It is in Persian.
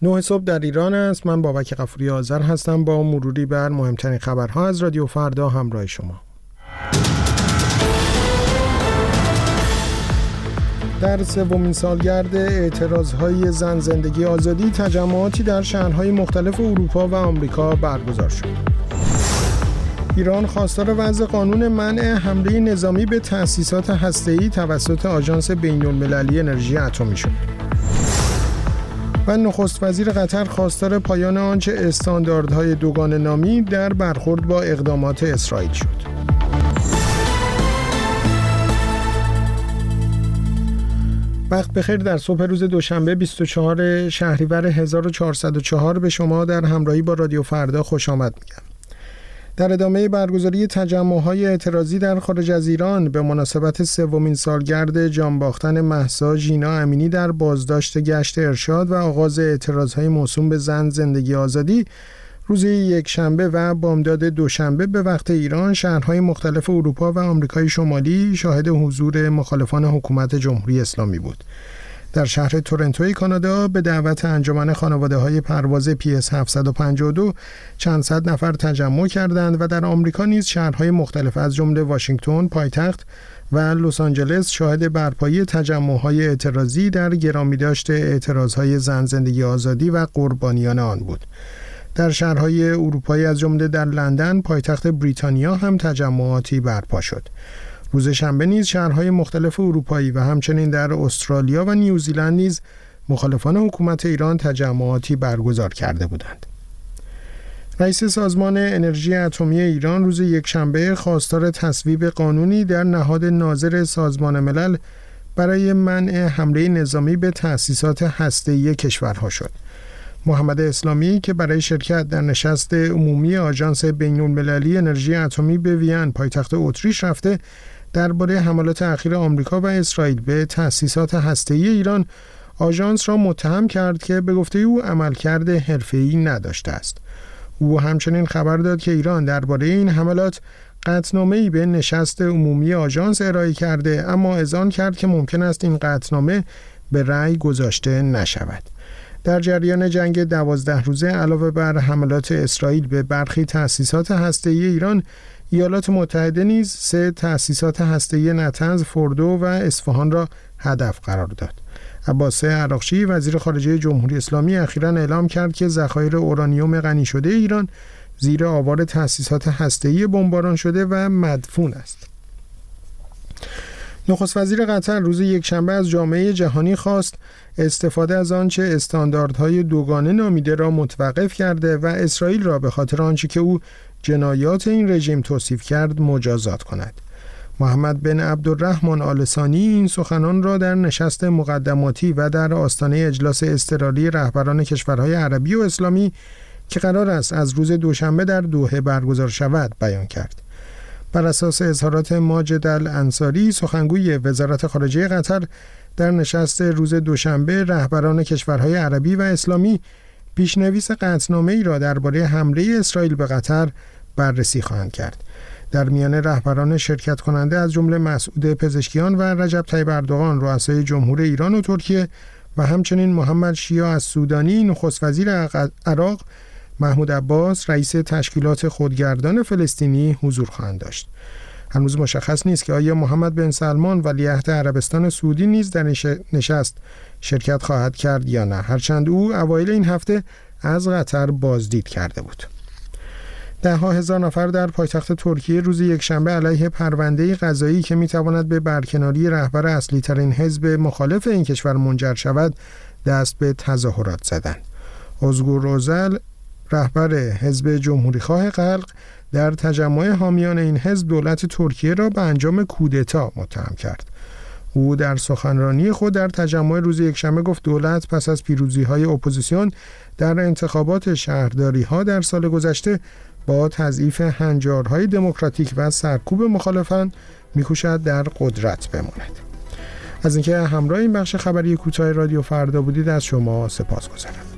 9 صبح در ایران است. من بابک غفوری آذر هستم با مروری بر مهمترین خبرها از رادیو فردا همراه شما. در سومین سالگرد اعتراضهای زن زندگی آزادی تجمعاتی در شهرهای مختلف اروپا و آمریکا برگزار شد. ایران خواستار وضع قانون منع حمله نظامی به تأسیسات هسته‌ای توسط آژانس بین‌المللی انرژی اتمی شد. و نخست وزیر قطر خواستار پایان آنچه استانداردهای دوگانه نامی در برخورد با اقدامات اسرائیل شد. وقت بخیر. در صبح روز دوشنبه 24 شهریور 1404 به شما در همراهی با رادیو فردا خوش آمد میگم. در ادامه برگزاری تجمع‌های اعتراضی در خارج از ایران به مناسبت سومین سالگرد جان باختن مهسا ژینا امینی در بازداشت گشت ارشاد و آغاز اعتراضهای موسوم به زن زندگی آزادی، روز یکشنبه و بامداد دوشنبه به وقت ایران شهرهای مختلف اروپا و آمریکای شمالی شاهد حضور مخالفان حکومت جمهوری اسلامی بود. در شهر تورنتوی کانادا به دعوت انجمن خانواده‌های پرواز PS 752 چند صد نفر تجمع کردند و در آمریکا نیز شهرهای مختلف از جمله واشنگتن پایتخت و لس آنجلس شاهد برپایی تجمع‌های اعتراضی در گرامیداشت اعتراضهای زن زندگی آزادی و قربانیان آن بود. در شهرهای اروپایی از جمله در لندن پایتخت بریتانیا هم تجمعاتی برپا شد. روز شنبه نیز شهرهای مختلف اروپایی و همچنین در استرالیا و نیوزیلند نیز مخالفان حکومت ایران تجمعاتی برگزار کرده بودند. رئیس سازمان انرژی اتمی ایران روز یکشنبه خواستار تصویب قانونی در نهاد ناظر سازمان ملل برای منع حمله نظامی به تأسیسات هسته‌ای کشورها شد. محمد اسلامی که برای شرکت در نشست عمومی آژانس بین‌المللی انرژی اتمی به وین پایتخت اتریش رفته، درباره حملات اخیر آمریکا و اسرائیل به تأسیسات هسته‌ای ایران آژانس را متهم کرد که به گفته او عملکرد حرفه‌ای نداشته است. او همچنین خبر داد که ایران درباره این حملات قطعنامه‌ای به نشست عمومی آژانس ارائه کرده، اما اذعان کرد که ممکن است این قطعنامه به رأی گذاشته نشود. در جریان جنگ 12 روزه علاوه بر حملات اسرائیل به برخی تأسیسات هسته‌ای ایران، ایالات متحده نیز 3 تأسیسات هسته‌ای نطنز، فوردو و اصفهان را هدف قرار داد. عباس عراقچی وزیر خارجه جمهوری اسلامی اخیراً اعلام کرد که ذخایر اورانیوم غنی شده ایران زیر آوار تأسیسات هسته‌ای بمباران شده و مدفون است. نخست وزیر قطر روز یکشنبه از جامعه جهانی خواست استفاده از آنچه استانداردهای دوگانه نامیده را متوقف کرده و اسرائیل را به خاطر آنچه که او جنایات این رژیم توصیف کرد مجازات کند. محمد بن عبدالرحمن آل ثانی این سخنان را در نشست مقدماتی و در آستانه اجلاس اضطراری رهبران کشورهای عربی و اسلامی که قرار است از روز دوشنبه در دوحه برگزار شود بیان کرد. بر اساس اظهارات ماجد الانصاری سخنگوی وزارت خارجه قطر، در نشست روز دوشنبه رهبران کشورهای عربی و اسلامی پیشنویس قطعنامه‌ای را درباره حمله اسرائیل به قطر بررسی خواهند کرد. در میان رهبران شرکت کننده از جمله مسعود پزشکیان و رجب طیب اردوغان رؤسای جمهور ایران و ترکیه و همچنین محمد شیع السودانی نخست وزیر عراق، محمود عباس رئیس تشکیلات خودگردان فلسطینی حضور خواهند داشت. هنوز مشخص نیست که آیا محمد بن سلمان ولیعهد عربستان سعودی نیز در نشست شرکت خواهد کرد یا نه، هرچند او اوایل این هفته از قطر بازدید کرده بود. ده‌ها هزار نفر در پایتخت ترکیه روز یکشنبه علیه پرونده قضایی که میتواند به برکناری رهبر اصلی ترین حزب مخالف این کشور منجر شود دست به تظاهرات زدند. özgür özel رهبر حزب جمهوریخواه خلق در تجمع حامیان این حزب دولت ترکیه را به انجام کودتا متهم کرد. او در سخنرانی خود در تجمع روز یکشنبه گفت دولت پس از پیروزی‌های اپوزیسیون در انتخابات شهرداری‌ها در سال گذشته با تضعیف هنجارهای دموکراتیک و سرکوب مخالفان می‌کوشد در قدرت بماند. از اینکه همراه این بخش خبری کوتاه رادیو فردا بودید از شما سپاسگزارم.